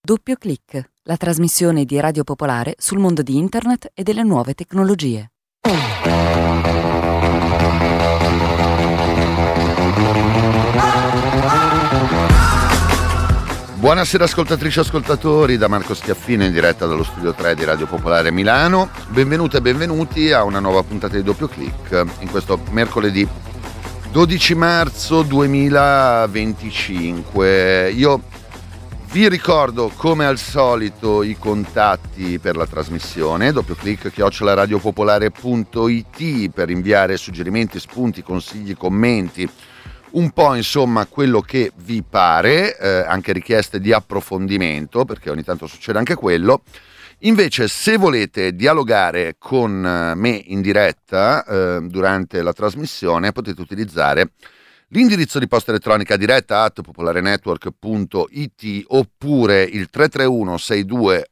Doppio Clic, la trasmissione di Radio Popolare sul mondo di Internet e delle nuove tecnologie. Buonasera ascoltatrici e ascoltatori, da Marco Schiaffino in diretta dallo studio 3 di Radio Popolare Milano. Benvenute e benvenuti a una nuova puntata di Doppio Clic in questo mercoledì 12 marzo 2025. Io vi ricordo come al solito i contatti per la trasmissione: doppioclic@radiopopolare.it per inviare suggerimenti, spunti, consigli, commenti, un po' insomma quello che vi pare, anche richieste di approfondimento, perché ogni tanto succede anche quello. Invece, se volete dialogare con me in diretta durante la trasmissione, potete utilizzare l'indirizzo di posta elettronica diretta @popolarenetwork.it oppure il 331 62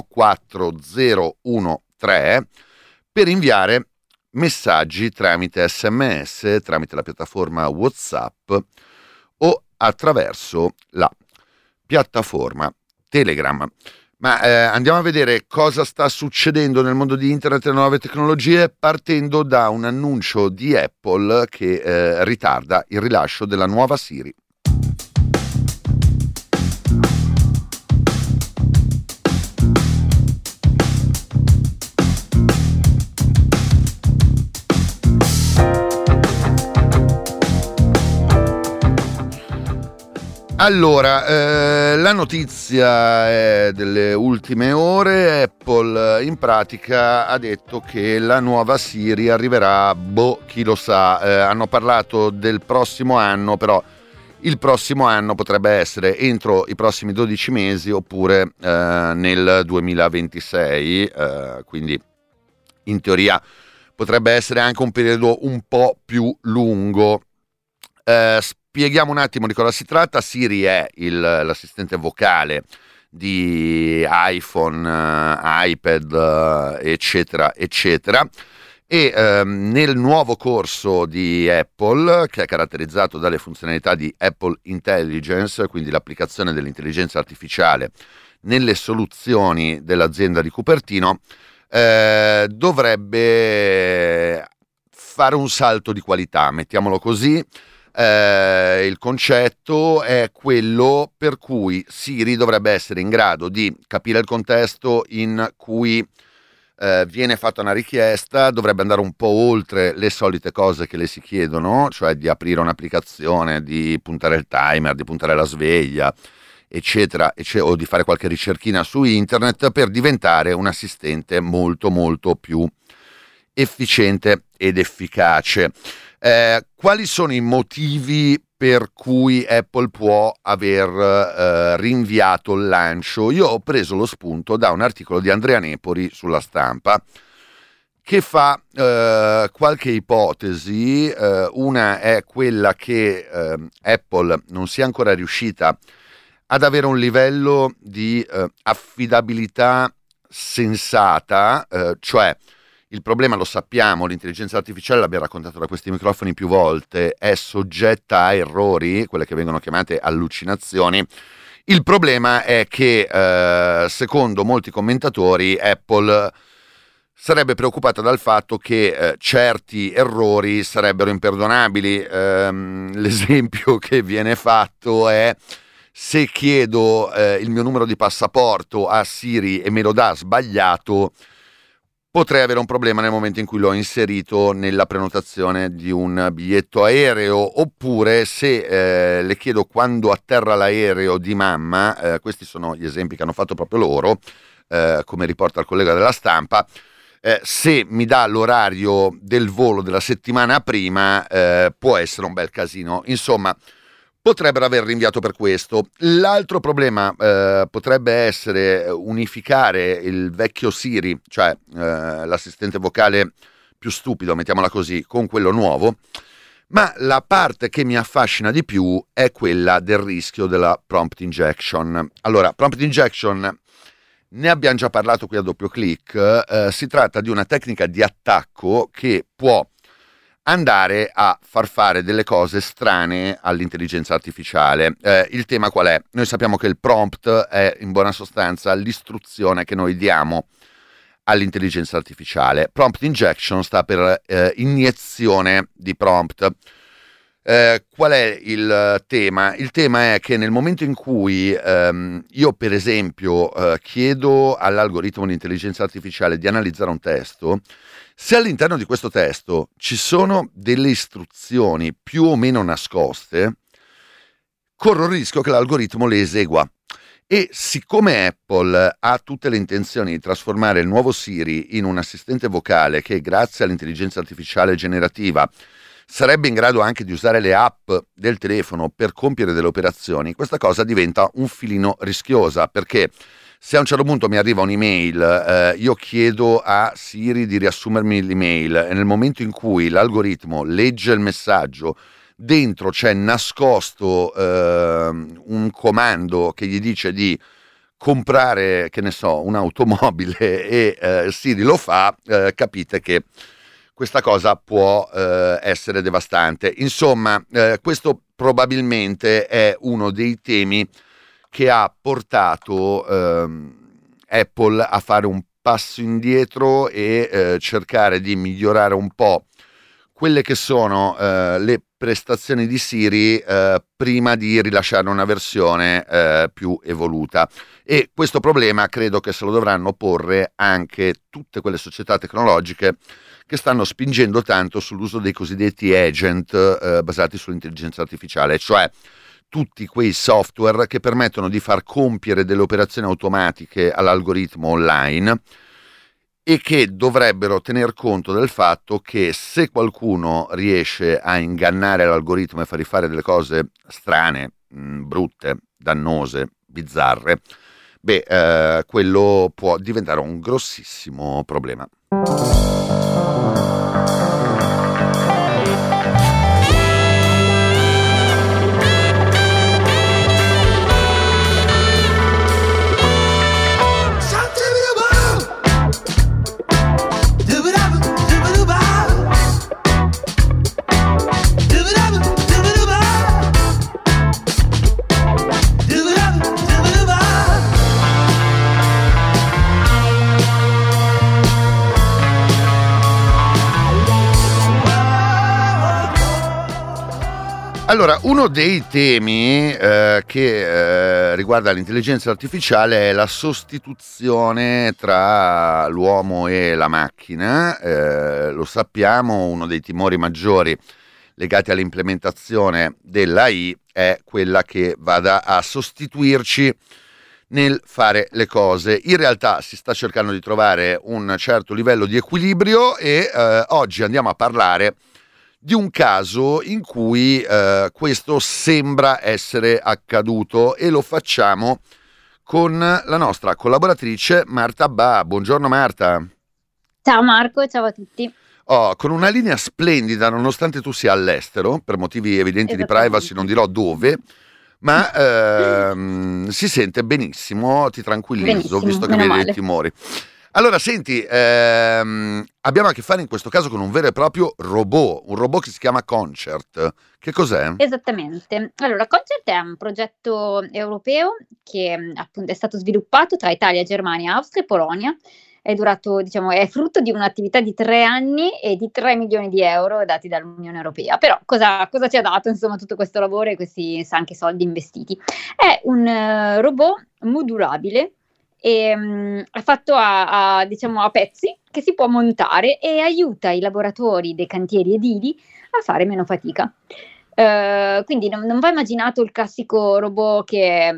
14013 per inviare messaggi tramite SMS, tramite la piattaforma WhatsApp o attraverso la piattaforma Telegram. Ma andiamo a vedere cosa sta succedendo nel mondo di Internet e delle nuove tecnologie, partendo da un annuncio di Apple che ritarda il rilascio della nuova Siri. Allora, la notizia è delle ultime ore. Apple in pratica ha detto che la nuova Siri arriverà, chi lo sa. Hanno parlato del prossimo anno, però il prossimo anno potrebbe essere entro i prossimi 12 mesi oppure nel 2026, quindi in teoria potrebbe essere anche un periodo un po' più lungo. Spieghiamo un attimo di cosa si tratta. Siri è l'assistente vocale di iPhone, iPad, eccetera, eccetera. E nel nuovo corso di Apple, che è caratterizzato dalle funzionalità di Apple Intelligence, quindi l'applicazione dell'intelligenza artificiale nelle soluzioni dell'azienda di Cupertino, dovrebbe fare un salto di qualità, mettiamolo così. Il concetto è quello per cui Siri dovrebbe essere in grado di capire il contesto in cui viene fatta una richiesta, dovrebbe andare un po' oltre le solite cose che le si chiedono, cioè di aprire un'applicazione, di puntare il timer, di puntare la sveglia, eccetera, o di fare qualche ricerchina su internet, per diventare un assistente molto molto più efficiente ed efficace. Quali sono i motivi per cui Apple può aver rinviato il lancio? Io ho preso lo spunto da un articolo di Andrea Nepori sulla Stampa che fa qualche ipotesi. Una è quella che Apple non sia ancora riuscita ad avere un livello di affidabilità sensata, cioè il problema, lo sappiamo, l'intelligenza artificiale, l'abbiamo raccontato da questi microfoni più volte, è soggetta a errori, quelle che vengono chiamate allucinazioni. Il problema è che, secondo molti commentatori, Apple sarebbe preoccupata dal fatto che certi errori sarebbero imperdonabili. L'esempio che viene fatto è: se chiedo il mio numero di passaporto a Siri e me lo dà sbagliato, potrei avere un problema nel momento in cui l'ho inserito nella prenotazione di un biglietto aereo. Oppure se le chiedo quando atterra l'aereo di mamma, questi sono gli esempi che hanno fatto proprio loro, come riporta il collega della Stampa, se mi dà l'orario del volo della settimana prima, può essere un bel casino. Insomma, potrebbero aver rinviato per questo. L'altro problema potrebbe essere unificare il vecchio Siri, cioè l'assistente vocale più stupido, mettiamola così, con quello nuovo. Ma la parte che mi affascina di più è quella del rischio della prompt injection. Allora, prompt injection ne abbiamo già parlato qui a Doppio Clic. Si tratta di una tecnica di attacco che può andare a far fare delle cose strane all'intelligenza artificiale. Il tema qual è? Noi sappiamo che il prompt è in buona sostanza l'istruzione che noi diamo all'intelligenza artificiale. Prompt injection sta per iniezione di prompt. Qual è il tema? Il tema è che nel momento in cui io per esempio chiedo all'algoritmo di intelligenza artificiale di analizzare un testo, se all'interno di questo testo ci sono delle istruzioni più o meno nascoste, corro il rischio che l'algoritmo le esegua. E siccome Apple ha tutte le intenzioni di trasformare il nuovo Siri in un assistente vocale che grazie all'intelligenza artificiale generativa sarebbe in grado anche di usare le app del telefono per compiere delle operazioni, questa cosa diventa un filino rischiosa, perché se a un certo punto mi arriva un'email, io chiedo a Siri di riassumermi l'email e nel momento in cui l'algoritmo legge il messaggio, dentro c'è nascosto un comando che gli dice di comprare, che ne so, un'automobile e Siri lo fa, capite che questa cosa può essere devastante. Insomma, questo probabilmente è uno dei temi che ha portato Apple a fare un passo indietro e cercare di migliorare un po' quelle che sono le prestazioni di Siri prima di rilasciare una versione più evoluta. E questo problema credo che se lo dovranno porre anche tutte quelle società tecnologiche che stanno spingendo tanto sull'uso dei cosiddetti agent basati sull'intelligenza artificiale, cioè tutti quei software che permettono di far compiere delle operazioni automatiche all'algoritmo online e che dovrebbero tener conto del fatto che se qualcuno riesce a ingannare l'algoritmo e fargli fare delle cose strane, brutte, dannose, bizzarre, quello può diventare un grossissimo problema. Allora, uno dei temi che riguarda l'intelligenza artificiale è la sostituzione tra l'uomo e la macchina. Lo sappiamo, uno dei timori maggiori legati all'implementazione dell'AI è quella che vada a sostituirci nel fare le cose. In realtà si sta cercando di trovare un certo livello di equilibrio e oggi andiamo a parlare di un caso in cui questo sembra essere accaduto e lo facciamo con la nostra collaboratrice Marta Ba. Buongiorno Marta. Ciao Marco, ciao a tutti. Con una linea splendida nonostante tu sia all'estero, per motivi evidenti di privacy non dirò dove, ma si sente benissimo, ti tranquillizzo, visto che vedi dei timori. Allora, senti, abbiamo a che fare in questo caso con un vero e proprio robot, un robot che si chiama Concert. Che cos'è? Esattamente. Allora, Concert è un progetto europeo che appunto è stato sviluppato tra Italia, Germania, Austria e Polonia. È durato, è frutto di un'attività di 3 anni e di 3 milioni di euro dati dall'Unione Europea. Però cosa ci ha dato, insomma, tutto questo lavoro e questi anche soldi investiti? È un robot modulabile e è fatto a pezzi che si può montare e aiuta i lavoratori dei cantieri edili a fare meno fatica. Quindi non va immaginato il classico robot che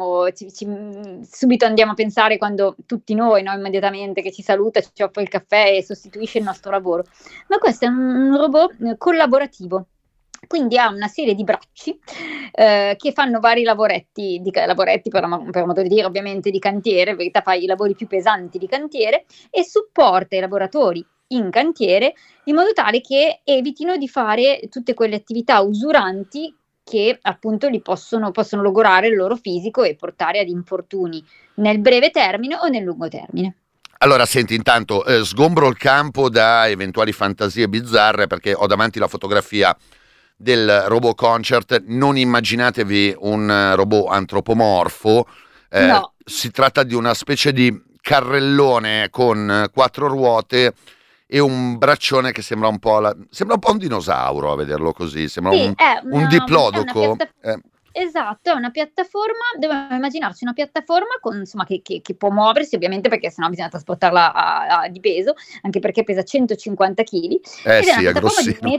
subito andiamo a pensare quando tutti noi, no, immediatamente, che ci saluta, ci offre il caffè e sostituisce il nostro lavoro, ma questo è un robot collaborativo. Quindi ha una serie di bracci che fanno vari lavoretti per modo di dire, ovviamente di cantiere, in verità fa i lavori più pesanti di cantiere e supporta i lavoratori in cantiere in modo tale che evitino di fare tutte quelle attività usuranti che appunto li possono logorare il loro fisico e portare ad infortuni nel breve termine o nel lungo termine. Allora, senti, intanto sgombro il campo da eventuali fantasie bizzarre, perché ho davanti la fotografia del robot Concert. Non immaginatevi un robot antropomorfo, No. si tratta di una specie di carrellone con 4 ruote e un braccione che sembra un po' un dinosauro a vederlo così, sembra Sì, è un diplodoco. Esatto, è una piattaforma, dobbiamo immaginarci una piattaforma con, insomma, che può muoversi, ovviamente, perché sennò bisogna trasportarla di peso, anche perché pesa 150 kg, ed è Sì, una è piattaforma di grossino.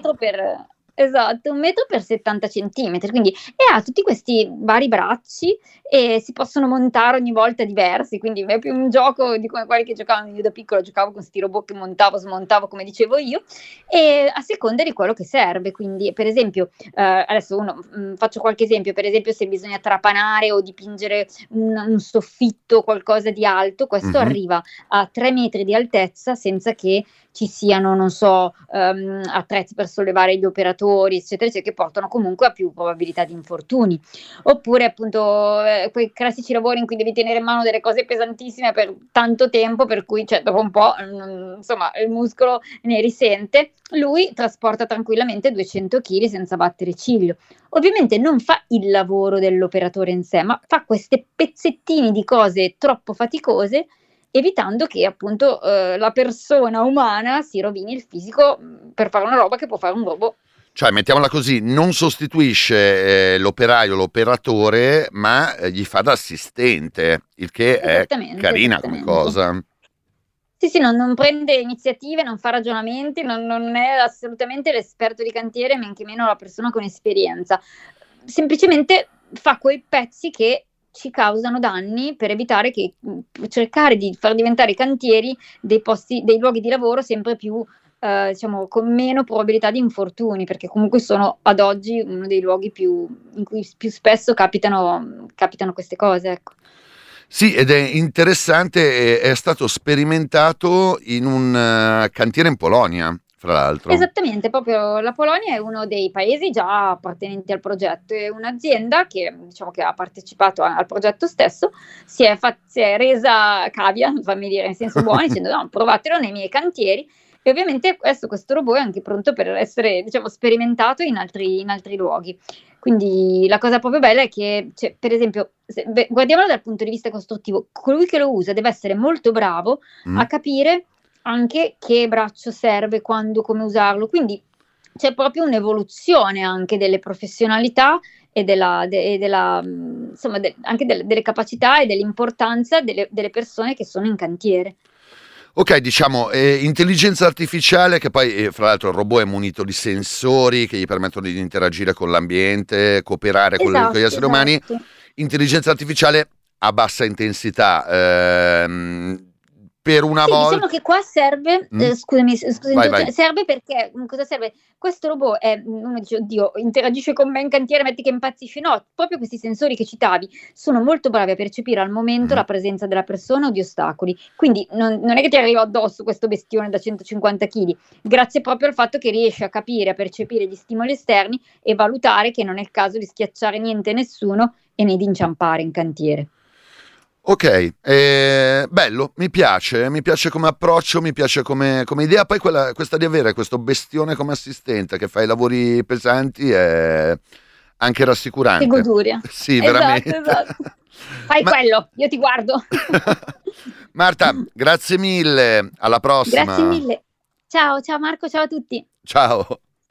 1 metro per 70 centimetri, quindi, e ha tutti questi vari bracci e si possono montare ogni volta diversi, quindi è più un gioco di come quelli che giocavano io da piccola. Giocavo con questi robot che montavo, smontavo, come dicevo io, e a seconda di quello che serve. Quindi, per esempio, adesso faccio qualche esempio. Per esempio, se bisogna trapanare o dipingere un soffitto, qualcosa di alto, questo arriva a 3 metri di altezza senza che ci siano, non so, attrezzi per sollevare gli operatori, eccetera, eccetera, che portano comunque a più probabilità di infortuni. Oppure, appunto, quei classici lavori in cui devi tenere in mano delle cose pesantissime per tanto tempo, per cui, cioè, dopo un po', insomma, il muscolo ne risente. Lui trasporta tranquillamente 200 kg senza battere ciglio. Ovviamente non fa il lavoro dell'operatore in sé, ma fa questi pezzettini di cose troppo faticose, evitando che, appunto, la persona umana si rovini il fisico per fare una roba che può fare un robot. Cioè, mettiamola così, non sostituisce l'operaio, l'operatore, ma gli fa da assistente, il che è carina come cosa. Sì, non prende iniziative, non fa ragionamenti, non è assolutamente l'esperto di cantiere, men che meno la persona con esperienza. Semplicemente fa quei pezzi che ci causano danni, per evitare che cercare di far diventare i cantieri dei luoghi di lavoro sempre più, diciamo, con meno probabilità di infortuni, perché comunque sono ad oggi uno dei luoghi in cui più spesso capitano queste cose, ecco. Sì, ed è interessante, è stato sperimentato in un cantiere in Polonia, fra l'altro. Esattamente, proprio la Polonia è uno dei paesi già appartenenti al progetto, e un'azienda che, diciamo, che ha partecipato al progetto stesso si è resa cavia, fammi dire, in senso buono, dicendo no, provatelo nei miei cantieri. E ovviamente questo robot è anche pronto per essere, diciamo, sperimentato in altri luoghi. Quindi la cosa proprio bella è che, cioè, per esempio, guardiamolo dal punto di vista costruttivo, colui che lo usa deve essere molto bravo a capire anche che braccio serve, quando, come usarlo. Quindi c'è proprio un'evoluzione anche delle professionalità e insomma, anche delle capacità e dell'importanza delle persone che sono in cantiere. Ok, diciamo, intelligenza artificiale, che poi, fra l'altro, il robot è munito di sensori che gli permettono di interagire con l'ambiente, cooperare con gli esseri umani. Intelligenza artificiale a bassa intensità. Per una volta, diciamo che qua serve, scusami, vai. Serve perché, cosa serve? Questo robot uno dice, oddio, interagisce con me in cantiere, metti che impazzisce. No, proprio questi sensori che citavi sono molto bravi a percepire al momento la presenza della persona o di ostacoli. Quindi non è che ti arriva addosso questo bestione da 150 kg, grazie proprio al fatto che riesce a capire, a percepire gli stimoli esterni e valutare che non è il caso di schiacciare niente e nessuno e né di inciampare in cantiere. Ok, bello, mi piace come approccio, mi piace come idea. Poi questa di avere questo bestione come assistente che fa i lavori pesanti è anche rassicurante. Che goduria. Sì, veramente. Esatto. Fai quello, io ti guardo. Marta, grazie mille, alla prossima. Grazie mille. Ciao Marco, ciao a tutti. Ciao.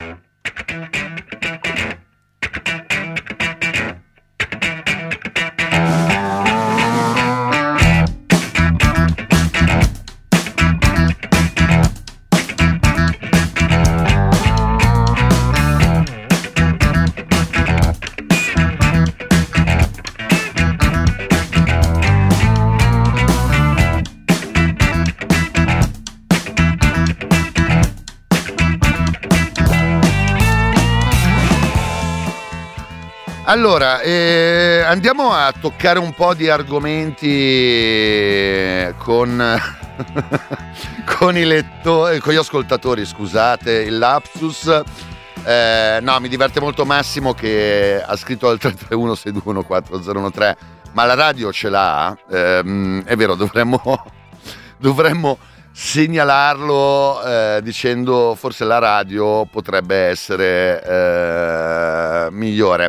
Allora, andiamo a toccare un po' di argomenti con i lettori, con gli ascoltatori, scusate il lapsus. No, mi diverte molto Massimo che ha scritto al 331 621 4013, ma la radio ce l'ha, è vero, dovremmo dovremmo segnalarlo dicendo forse la radio potrebbe essere migliore.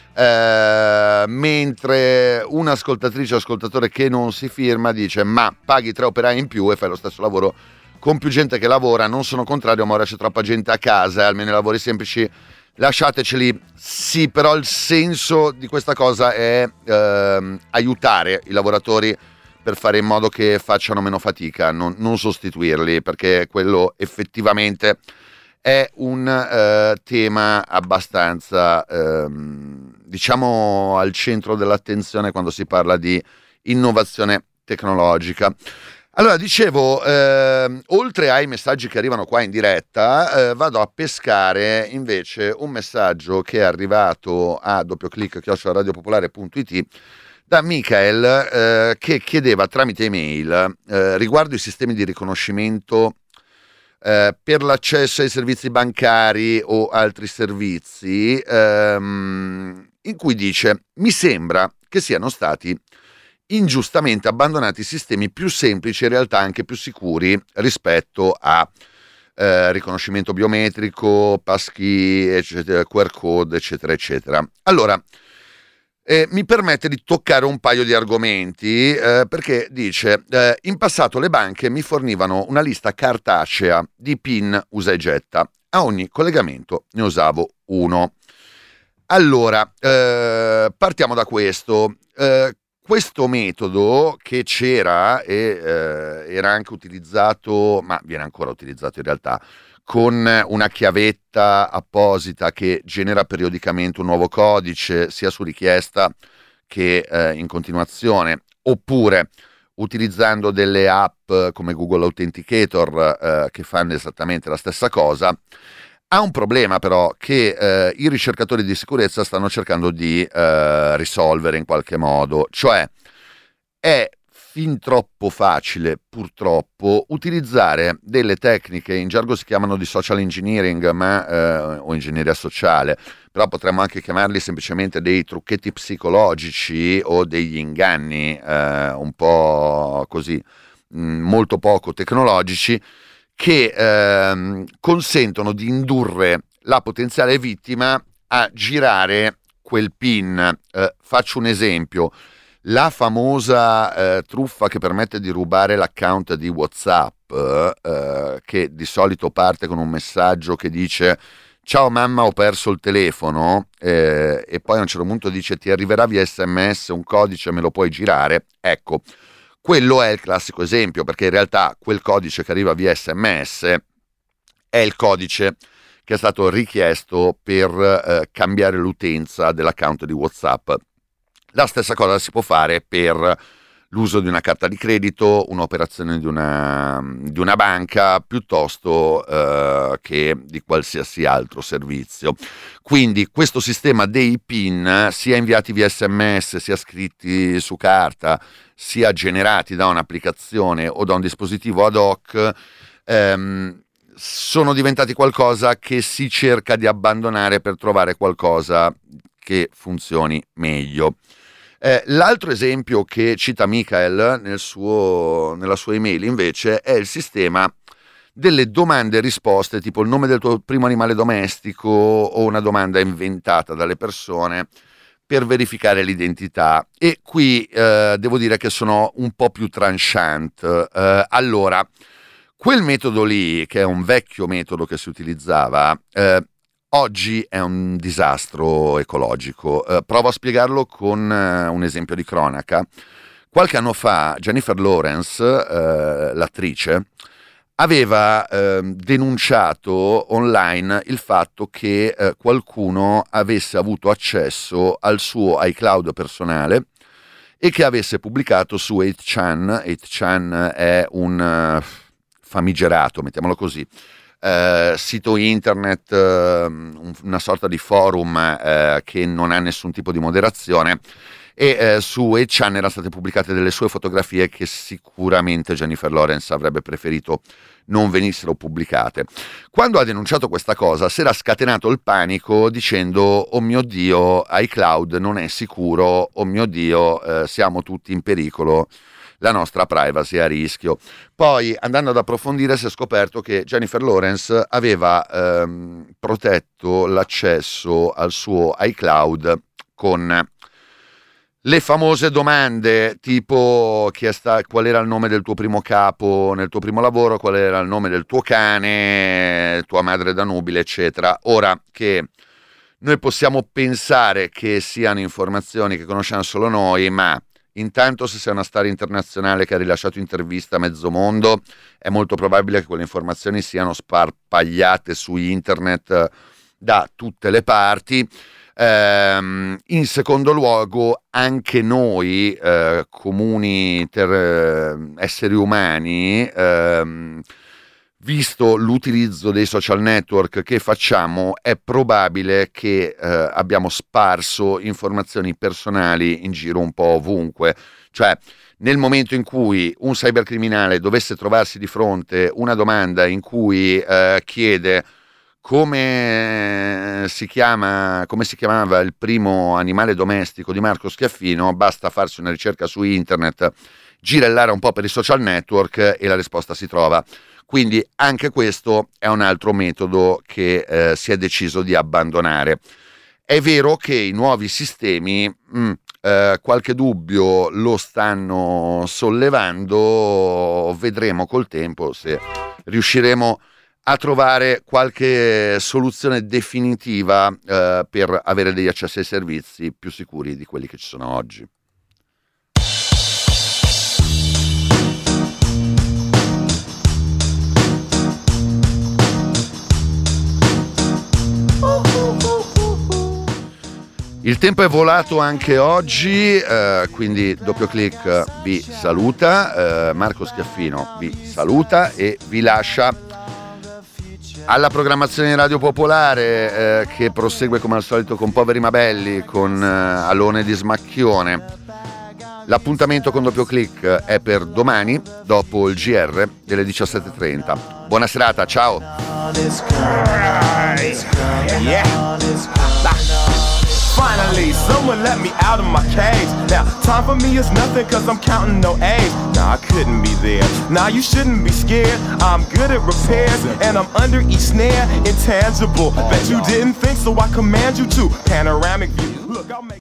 Mentre un'ascoltatrice o ascoltatore che non si firma dice: ma paghi 3 operai in più e fai lo stesso lavoro con più gente che lavora. Non sono contrario, ma ora c'è troppa gente a casa, almeno i lavori semplici lasciateceli. Sì, però il senso di questa cosa è aiutare i lavoratori per fare in modo che facciano meno fatica, non sostituirli, perché quello effettivamente è un tema abbastanza diciamo al centro dell'attenzione quando si parla di innovazione tecnologica. Allora, dicevo, oltre ai messaggi che arrivano qua in diretta, vado a pescare invece un messaggio che è arrivato a doppio-clic@radiopopolare.it da Michael, che chiedeva tramite email riguardo i sistemi di riconoscimento per l'accesso ai servizi bancari o altri servizi, in cui dice: mi sembra che siano stati ingiustamente abbandonati sistemi più semplici e in realtà anche più sicuri rispetto a riconoscimento biometrico, passkey, eccetera, QR code, eccetera, eccetera. Allora, mi permette di toccare un paio di argomenti, perché dice: in passato le banche mi fornivano una lista cartacea di PIN usa e getta, a ogni collegamento ne usavo uno. Allora, partiamo da questo. Questo metodo che c'era e era anche utilizzato, ma viene ancora utilizzato in realtà, con una chiavetta apposita che genera periodicamente un nuovo codice, sia su richiesta che in continuazione, oppure utilizzando delle app come Google Authenticator che fanno esattamente la stessa cosa. Ha un problema però che i ricercatori di sicurezza stanno cercando di risolvere in qualche modo, cioè è fin troppo facile purtroppo utilizzare delle tecniche, in gergo si chiamano di social engineering o ingegneria sociale, però potremmo anche chiamarli semplicemente dei trucchetti psicologici o degli inganni un po' così, molto poco tecnologici, che consentono di indurre la potenziale vittima a girare quel PIN. Faccio un esempio: la famosa truffa che permette di rubare l'account di WhatsApp, che di solito parte con un messaggio che dice: ciao mamma, ho perso il telefono, e poi a un certo punto dice: ti arriverà via SMS un codice, me lo puoi girare. Ecco, quello è il classico esempio, perché in realtà quel codice che arriva via SMS è il codice che è stato richiesto per cambiare l'utenza dell'account di WhatsApp. La stessa cosa si può fare per l'uso di una carta di credito, un'operazione di una banca, piuttosto che di qualsiasi altro servizio. Quindi questo sistema dei PIN, sia inviati via SMS, sia scritti su carta, sia generati da un'applicazione o da un dispositivo ad hoc, sono diventati qualcosa che si cerca di abbandonare per trovare qualcosa che funzioni meglio. L'altro esempio che cita Michael nella sua email invece è il sistema delle domande e risposte, tipo il nome del tuo primo animale domestico o una domanda inventata dalle persone per verificare l'identità. E qui devo dire che sono un po' più tranchant. Allora, quel metodo lì, che è un vecchio metodo che si utilizzava, oggi è un disastro ecologico. Provo a spiegarlo con un esempio di cronaca. Qualche anno fa Jennifer Lawrence, l'attrice, aveva denunciato online il fatto che qualcuno avesse avuto accesso al suo iCloud personale e che avesse pubblicato su 8chan. 8chan è un famigerato, mettiamolo così, sito internet, una sorta di forum che non ha nessun tipo di moderazione, e su 8chan erano state pubblicate delle sue fotografie che sicuramente Jennifer Lawrence avrebbe preferito non venissero pubblicate. Quando ha denunciato questa cosa si era scatenato il panico dicendo: oh mio Dio, iCloud non è sicuro, oh mio Dio, siamo tutti in pericolo. la nostra privacy è a rischio. Poi, andando ad approfondire, si è scoperto che Jennifer Lawrence aveva protetto l'accesso al suo iCloud con le famose domande tipo qual era il nome del tuo primo capo nel tuo primo lavoro, qual era il nome del tuo cane, tua madre da nubile, eccetera. Ora, che noi possiamo pensare che siano informazioni che conosciamo solo noi, ma intanto se sei una star internazionale che ha rilasciato interviste a mezzo mondo, è molto probabile che quelle informazioni siano sparpagliate su internet da tutte le parti. In secondo luogo, anche noi comuni esseri umani, visto l'utilizzo dei social network che facciamo, è probabile che abbiamo sparso informazioni personali in giro un po' ovunque. Cioè, nel momento in cui un cybercriminale dovesse trovarsi di fronte una domanda in cui chiede come si chiamava il primo animale domestico di Marco Schiaffino, basta farsi una ricerca su internet, girellare un po' per i social network e la risposta si trova. Quindi anche questo è un altro metodo che si è deciso di abbandonare. È vero che i nuovi sistemi qualche dubbio lo stanno sollevando, vedremo col tempo se riusciremo a trovare qualche soluzione definitiva per avere degli accessi ai servizi più sicuri di quelli che ci sono oggi. Il tempo è volato anche oggi, quindi Doppio Click vi saluta, Marco Schiaffino vi saluta e vi lascia alla programmazione di Radio Popolare, che prosegue come al solito con Poveri ma Belli, con Alone di Smacchione. L'appuntamento con Doppio Click è per domani, dopo il GR delle 17:30. Buona serata, ciao! Finally, someone let me out of my cage. Now, time for me is nothing cause I'm counting no A's. Nah, I couldn't be there. Nah, you shouldn't be scared. I'm good at repairs and I'm under each snare. Intangible. Bet you didn't think, so I command you to. Panoramic view. Look, I'll make